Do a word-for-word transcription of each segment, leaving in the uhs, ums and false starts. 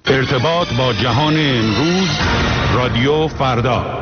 ارتباط با جهان امروز، رادیو فردا.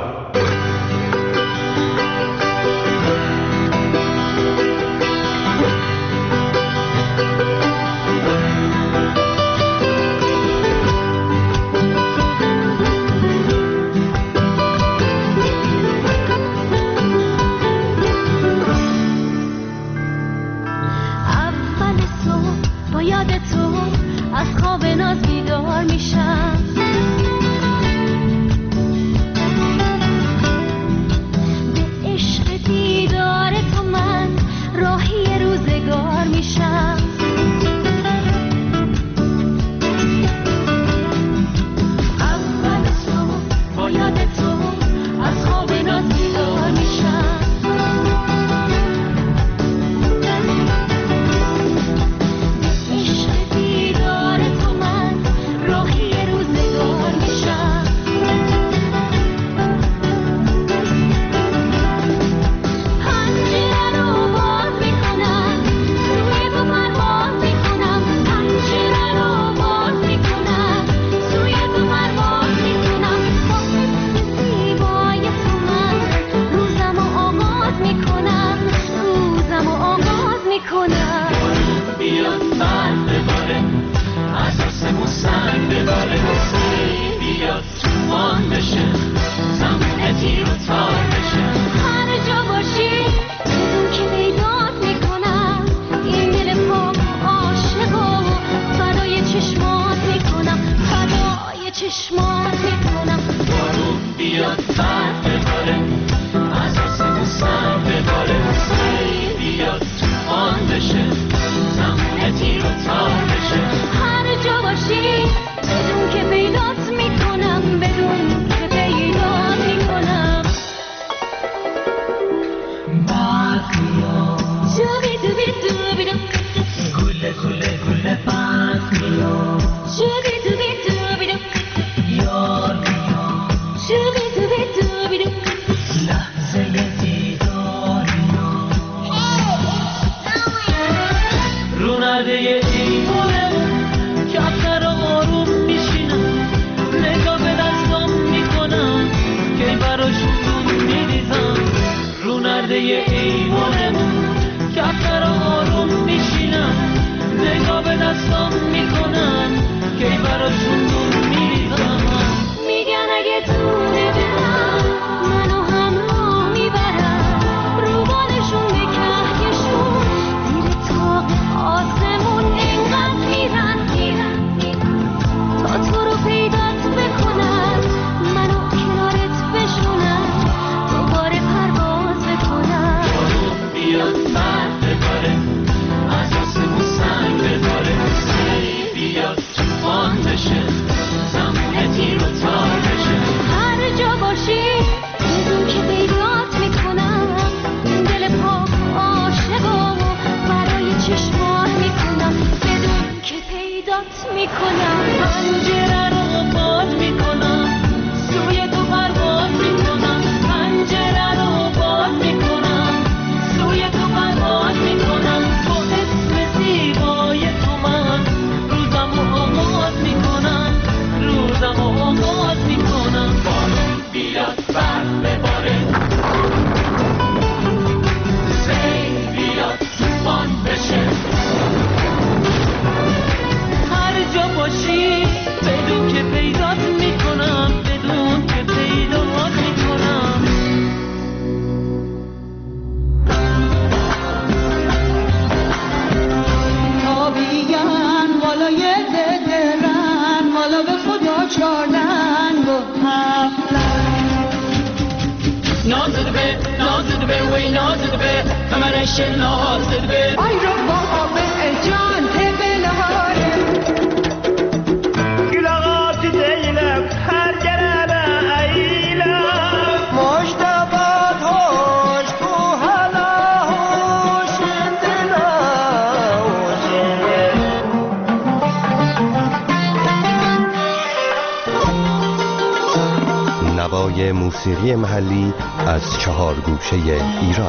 موسیقی محلی از چهار گوشه ایران.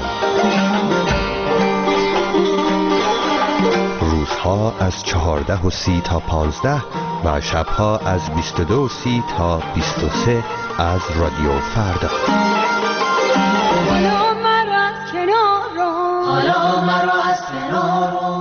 روزها از چهارده و سی تا پانزده و شبها از بیست و دو و سی تا بیست و سه از رادیو فردا. حالا مرا از کنار رو، حالا مرا از کنار رو.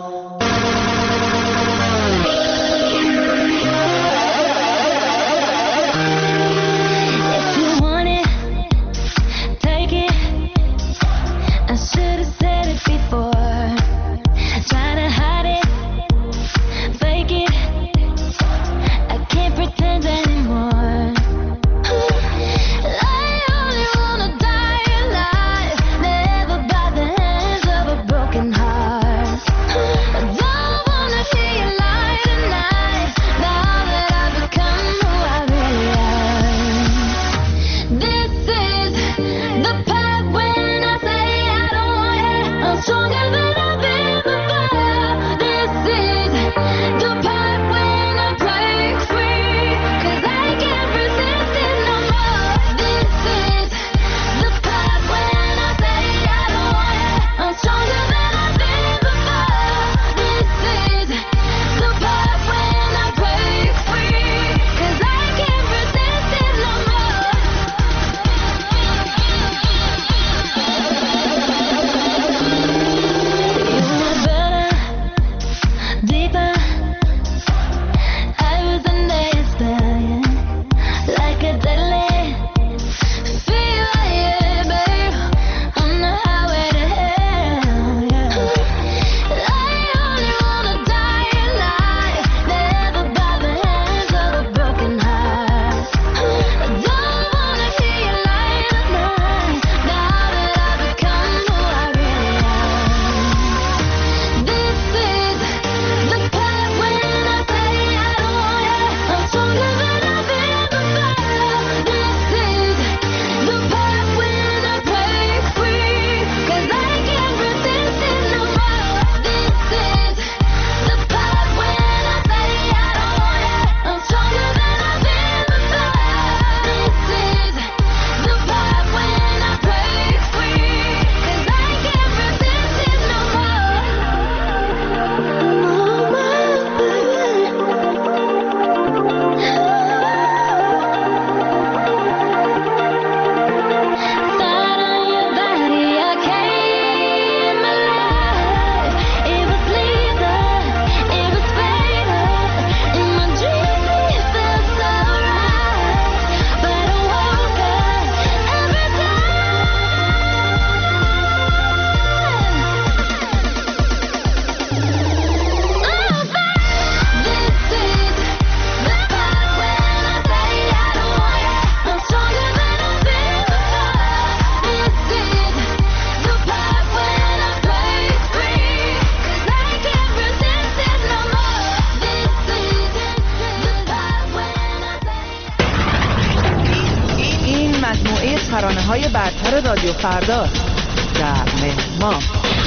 ترانه‌های برتر رادیو فردا در مهما.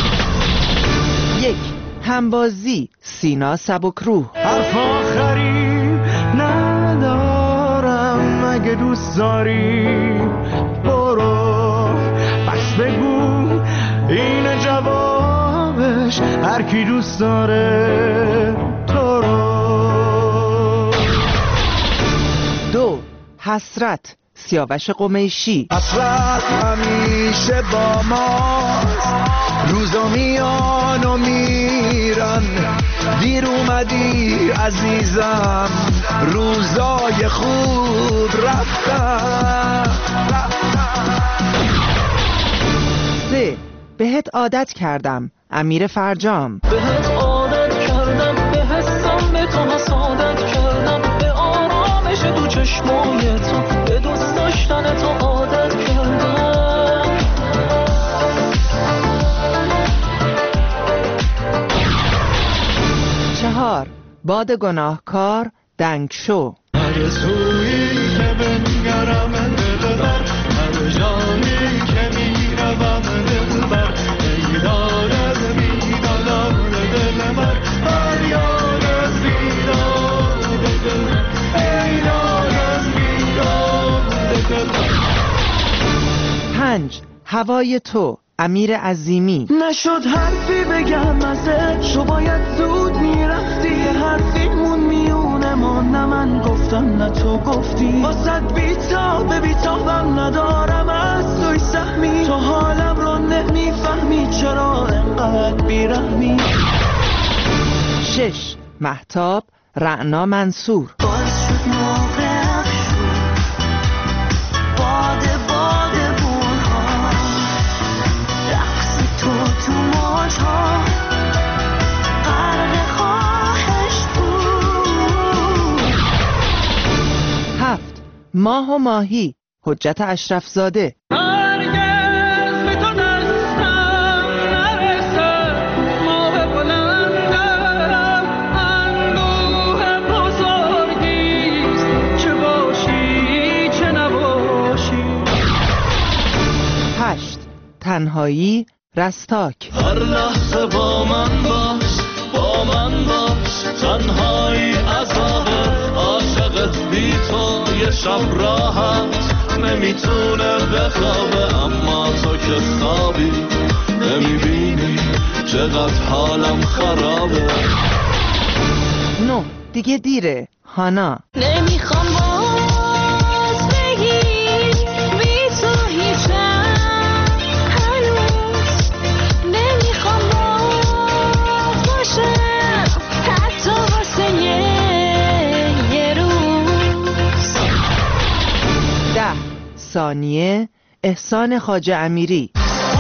یک، همبازی سینا سبکروح. حرف آخری ندارم، اگه دوست داری برو، بس بگو این جوابش، هر کی دوست داره تو رو. دو، حسرت سیاوش قمیشی. حسرت همیشه با ما، روزا میان و میرن، دیر اومدی عزیزم، روزای خوب رفتن. سه، بهت عادت کردم امیر فرجام. بهت عادت کردم، به حسم به تو حسادت کردم، به آرامش دو چشمای تو، به دوست داشتن تو عادت کردم. چهار، باد گناهکار دنگ شو. هر سویی که بنگرم دلبر، هر جایی که میروم دلبر، ای یار از بیدادار دل من، هر یار از بیداد دل من، ای یار از بیداد دل من. پنج، هوای تو امیر عظیمی. نشد حرفی بگم ازت، تو باید زود میرفتی، یه حرفی مون میونه ما، فقط تو گفتی واسد بیتا به بیتابم ندارم از توی سهمی تو حالم رو نمیفهمی چرا انقدر بیرحمی. شش مهتاب رعنا منصور. باز شد موقع افشون باده باده بونها رقص تو تو موجها قرق خواهش بود. هفت ماه و ماهی حجت اشرف زاده. تنهایی رستاک. هر لحظه با من باش با من باش تنهایی عذابه عاشقت بی تو یه شب راحت نمیتونه بخوابه اما تو که خوابی نمیبینی چقدر حالم خرابه. نه دیگه دیره هانا. نمیخوام باز بگی بی تو هیچم ثانیه احسان خواجه امیری.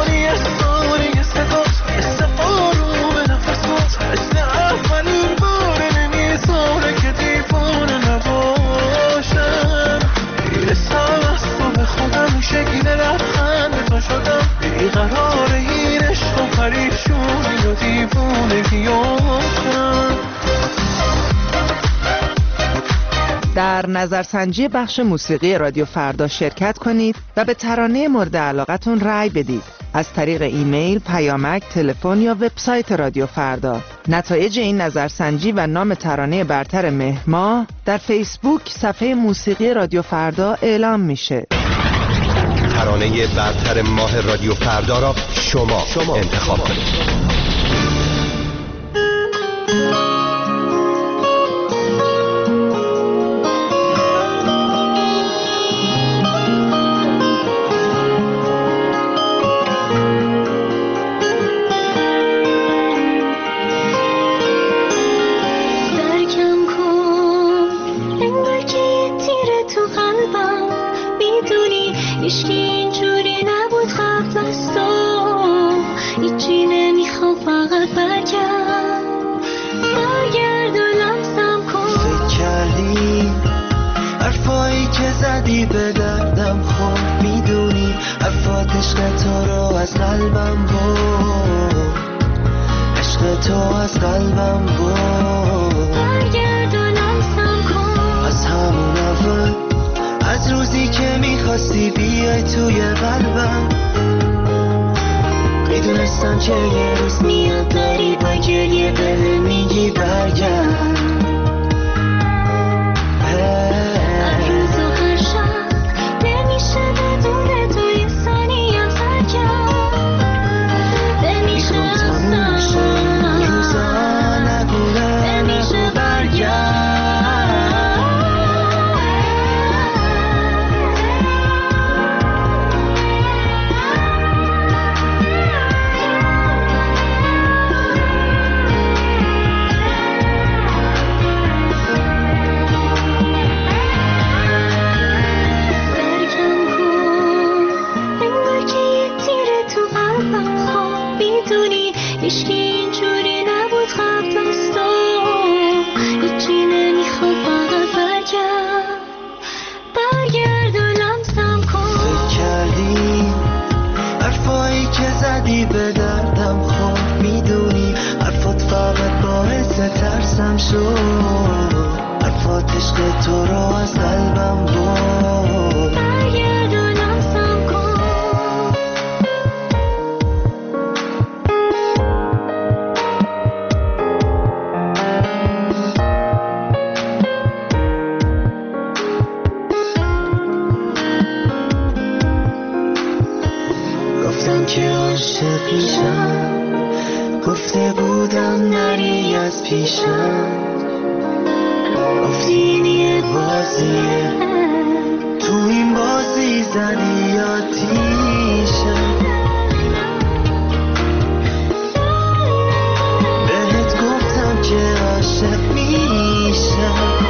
در نظرسنجی بخش موسیقی رادیو فردا شرکت کنید و به ترانه مورد علاقتون رأی بدید از طریق ایمیل، پیامک، تلفن یا وبسایت رادیو فردا. نتایج این نظرسنجی و نام ترانه برتر مهر ماه در فیسبوک صفحه موسیقی رادیو فردا اعلام میشه. ترانه برتر ماه رادیو فردا را شما, شما انتخاب کنید. زدی به دردم خود میدونی حرفات عشق تو رو از قلبم بود عشق تو از قلبم بود برگردونم سم کن از همون اول از روزی که میخواستی بیای توی قلبم میدونستم که یه روز میاد داری با گریه به میگی برگرد به دردم خود میدونی حرفات فقط باعث ترسم شد حرفات عشق تو رو از قلبم بود برگردونم سم کن گفتم که عاشقیشم گفته بودم نری از پیشم گفتی این یه بار بازیه، تو این بازی زدی آتیشه، بهت گفتم که عاشق میشم.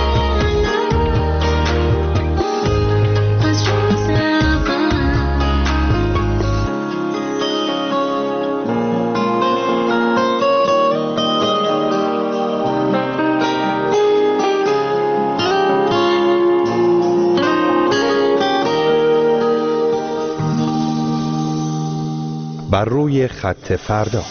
بر روی خط فردا.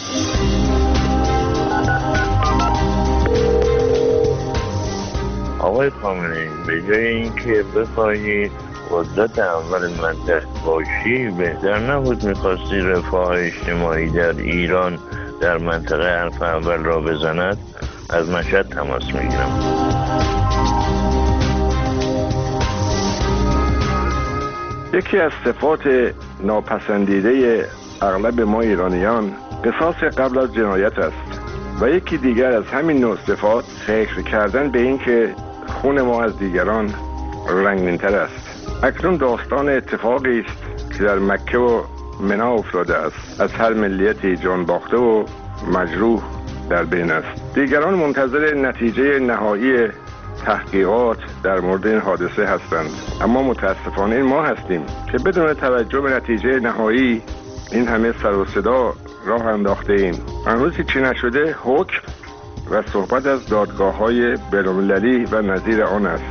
آقای خامنه‌ای، به جای اینکه بخواهی قدرت اول منطقه باشی، بهتر نبود میخواستی رفاه اجتماعی در ایران در منطقه حرف اول را بزند؟ از مشهد تماس میگیرم. یکی از صفات ناپسندیده اغلب ما ایرانیان قصاص قبل از جنایت است و یکی دیگر از همین نوع صفات فکر کردن به این که خون ما از دیگران رنگین‌تر است. اکنون داستان اتفاقی است که در مکه و منی افتاده است. از هر ملیتی جان باخته و مجروح در بین است. دیگران منتظر نتیجه نهایی تحقیقات در مورد این حادثه هستند، اما متاسفانه ما هستیم که بدون توجه به نتیجه نهایی این همه سر و صدا راه انداخته ایم. هنوز چی نشده حکم و صحبت از دادگاه‌های بین‌المللی و نظیر آن است.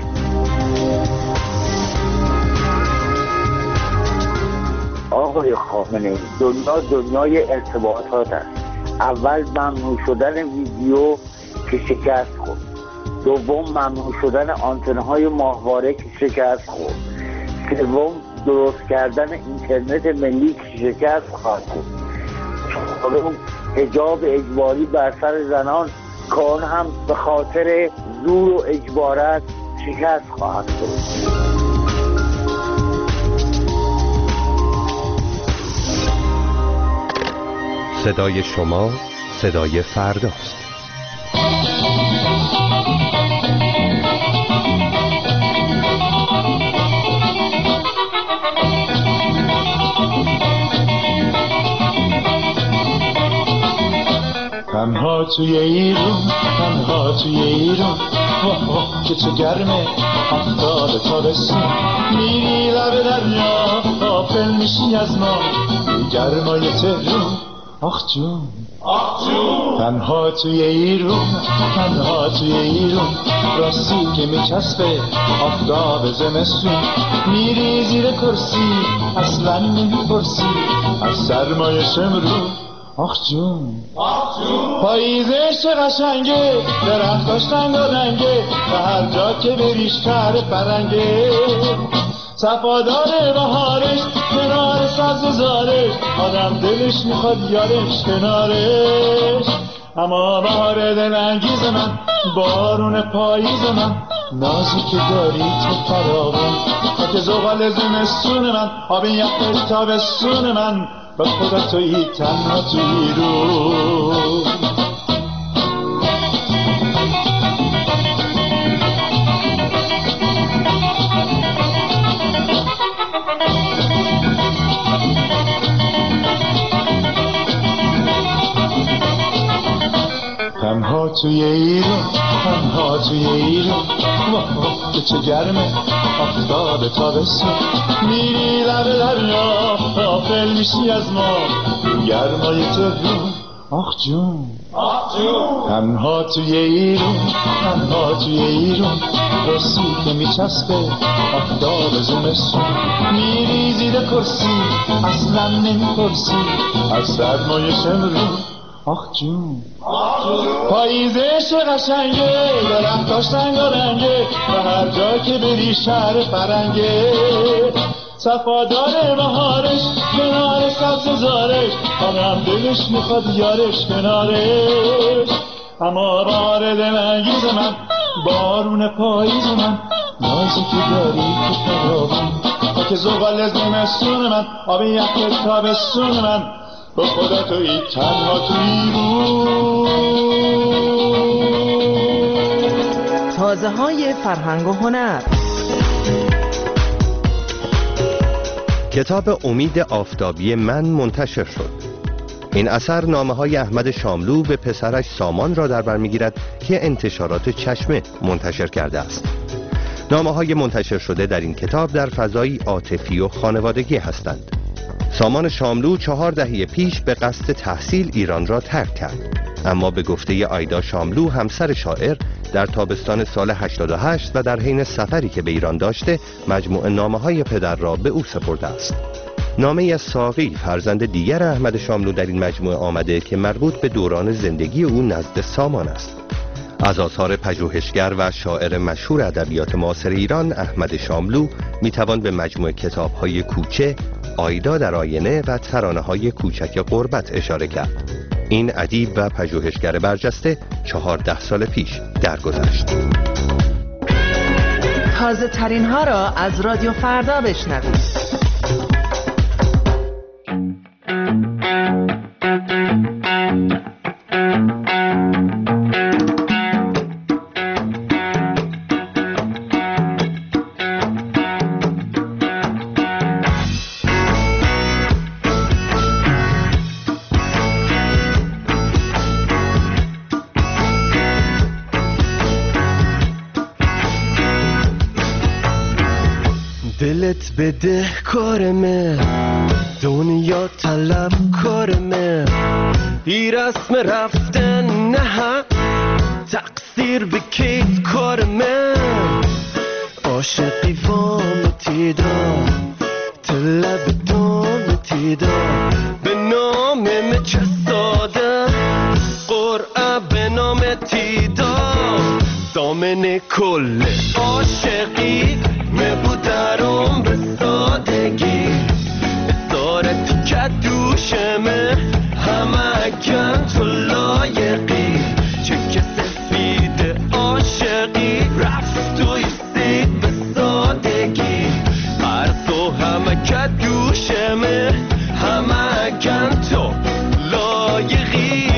آقای خامنه‌ای، دنیا دنیای ارتباطات است. اول ممنوع شدن ویدیو که شکست خورد، دوم ممنوع شدن آنتن‌های ماهواره که شکست خورد، سوم درست کردن اینترنت ملی که شکست خواهد خورد، چهارم حجاب اجباری بر سر زنان که آن هم به خاطر زور و اجبارات شکست خواهد خورد. صدای شما صدای فرداست. تنها توی ایران، تنها توی ایران، واه واه که چه گرمه، هفتاد تابستون، میری لب دریا، غافل میشی از ما، گرمای تهرون، آخ جون، آخ جون. تنها توی ایران، تنها توی ایران، راستی که میچسبه آفتاب زمستون، میری زیر کرسی، اصلا نمیپرسی از سرمایه شمرون، آخ جون، آخ جون. پاییزش قشنگه، درختاش رنگ و رنگه، و هر جا که بریش شهر فرنگه، صفادار بهارش، کنار سبز زارش، آدم دلش میخواد یارش کنارش. اما بهار دلانگیز من، بارون پاییز من، نازی که داری تو فراوان، خاک زغال زمستون من، آب یخ تابستون من، به خدا تویی تنها توی رو. تنها توی ایران، تنها توی ایران، واه واه که چه گرمه، آفتاب تابستون، میری لب دریا، غافل میشی از ما، گرمای تهرون، آخ جون، آخ جون. تنها توی ایران، تنها توی ایران، راستی که میچسبه آفتاب زمستون، میری زیر کرسی، اصلا نمیپرسی از سرمایه شمرون، آخ جون، آخ جون. پاییزش قشنگه، درختاش رنگ و رنگه، و هر جا که بری شهر فرنگه، صفادار بهارش، کنار سبز زارش، آدم دلش میخواد یارش کنارش. اما بهار دلانگیز من، بارون پاییز من، نازی که داری تو فراوان، خاک زغال زمستون من، آب یخ تابستون من، به خدا تویی تنها توی رو. تازه های فرهنگ و هنر. کتاب امید آفتابی من منتشر شد. این اثر نامه‌های احمد شاملو به پسرش سامان را در بر می‌گیرد که انتشارات چشمه منتشر کرده است. نامه‌های منتشر شده در این کتاب در فضایی عاطفی و خانوادگی هستند. سامان شاملو چهار دهه پیش به قصد تحصیل ایران را ترک کرد، اما به گفته آیدا شاملو همسر شاعر در تابستان سال هشتاد و هشت و در حین سفری که به ایران داشته مجموعه نامه‌های پدر را به او سپرده است. نامه از ساقی فرزند دیگر احمد شاملو در این مجموعه آمده که مربوط به دوران زندگی او نزد سامان است. از آثار پژوهشگر و شاعر مشهور ادبیات معاصر ایران احمد شاملو میتوان به مجموعه کتاب‌های کوچه، آیدا در آینه و ترانه‌های کوچک غربت اشاره کرد. این ادیب و پژوهشگر برجسته چهارده سال پیش درگذشت. تازه ترین ها را از رادیو فردا بشنوید. دلت بده کارمه، دنیا طلب کارمه، ای رسم رفتن نه تقصیر بکیت کارمه، عاشقی وام تیدا طلب دام تیدا به نام مچه ساده قرعه به نام تیدا دامن کل عاشقی مبودرم به سادگی اسارتی که دوشمه همه کن تو لایقی چک سفید عاشقی رفت و ایستید به سادگی هر تو همه که دوشمه همه کن تو لایقی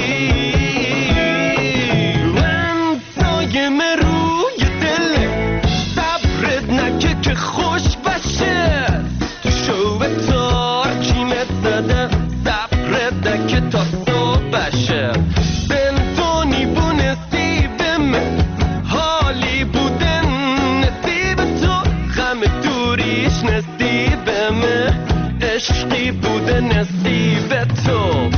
من سایم روی دل صبرت نکه که خوش بشه تو شو تار کیمت زده صبرت نکه تا صبح بشه بنتونی بو نصیبم حالی بودن نصیب تو غم دوریش نصیبم عشقی بوده نصیب تو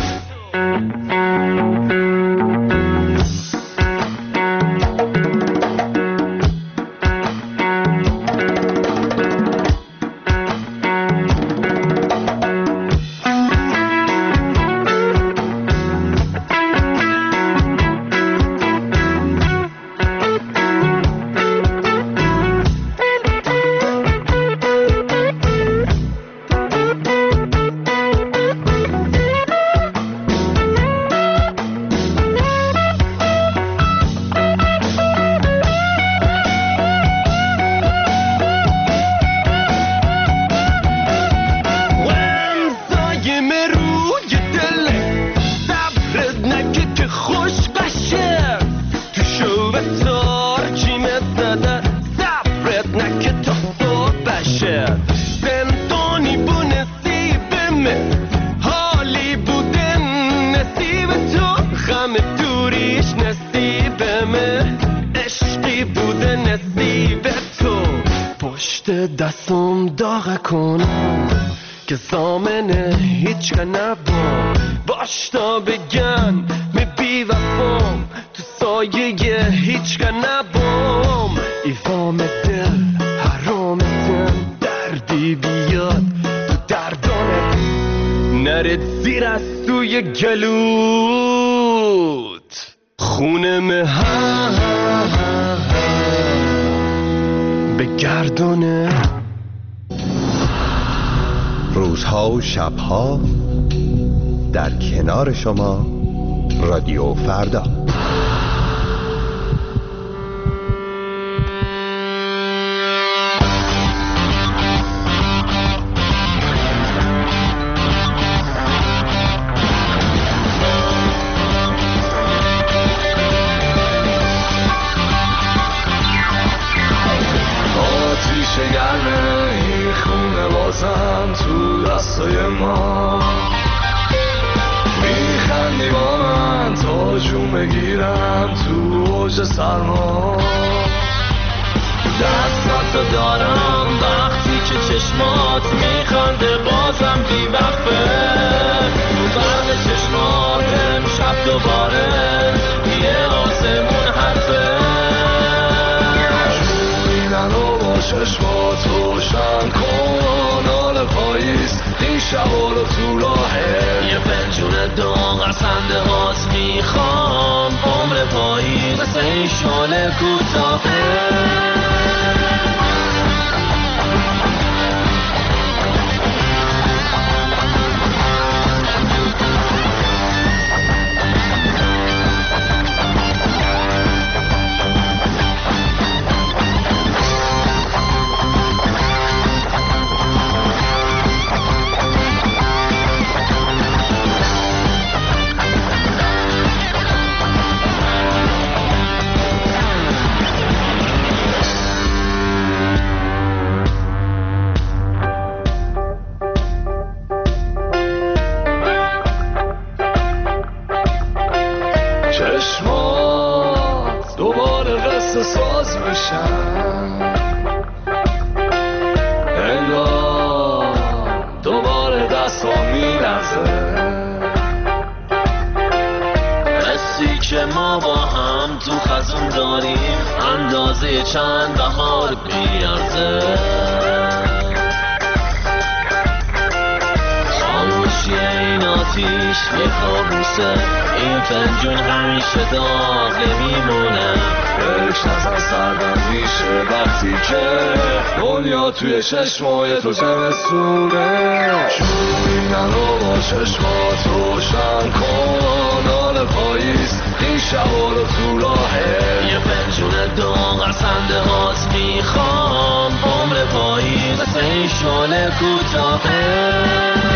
دستم داغ کنم که زامنه هیچ که نبام باش تا بگن می بی وفام تو سایه هیچ که نبام ایفام دل حرامتن دردی بیاد تو دردانت نرد زیر از توی گلوت خونه مهم به گردونه روزها و شبها در کنار شما رادیو فردا. بازم تو دستای ما میخندی با من تا جون بگیرم تو اوج سرما دستاتو دارم وقتی که چشمات میخنده بازم بی وقفه تو برق چشمات امشب دوباره یه آسمون حرفه جوی منو با چشمات روشن کن حال پاییز این شبا رو تو راهه یه پنجون داغ از خنده هات میخوام عمر پاییز مثل این شاله کوتاهه چشمات دوباره قصه ساز میشن انگار دوباره دستا میلرزه حسی که ما با هم تو خزون داریم اندازه چند بهار بیارزه خاموشی این آتیش یه کابوسه این فنجون همیشه داغ میمونه بهش نظر سردم میشه وقتی که دنیا توی چشمای تو زمستونه جوی منو با چشمات روشن کن حال پاییز این شبا رو تو راهه یه پنجون داغ از خنده هات میخوام عمر پاییز مثل این شاله کوتاهه